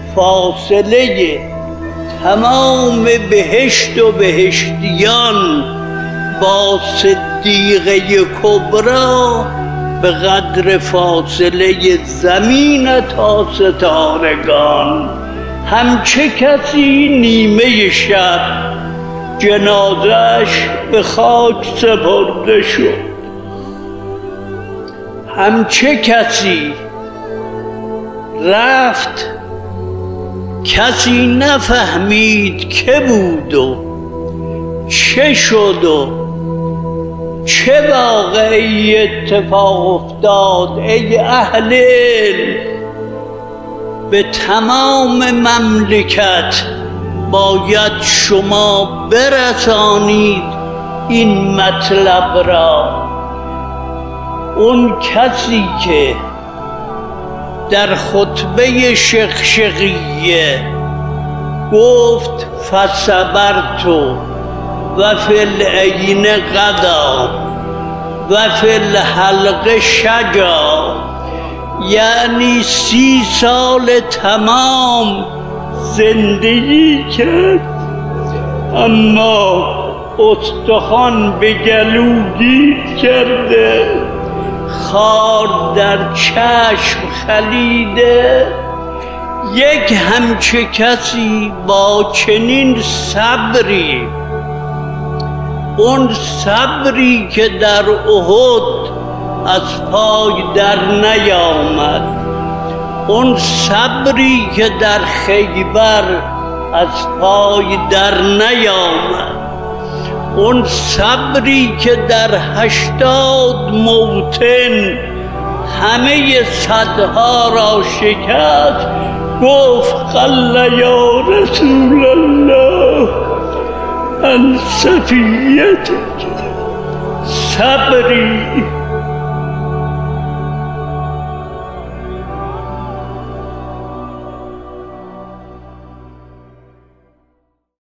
فاصله تمام بهشت و بهشتیان با صدیقه کبرا به قدر فاصله زمین تا ستارگان. همچه کسی نیمه شب جنازه‌اش به خاک سپرده شد، همچه کسی رفت کسی نفهمید که بود و چه شد و چه واقعی اتفاق افتاد. ای اهل علم، به تمام مملکت باید شما برسانید این مطلب را. اون کسی که در خطبه شقشقیه گفت فصبرت و فی العین قضا و فی الحلق شجا، یعنی 30 سال تمام زندگی کرد اما استخوان به گلو گیر کرده، خار در چشم خلیده. یک همچه کسی با چنین صبری، اون صبری که در احد از پای در نیامد، اون صبری که در خیبر از پای در نیامد، اون صبری که در 80 موطن همه صدها را شکست، گفت قل یا رسول الله عن صفیتک. صبری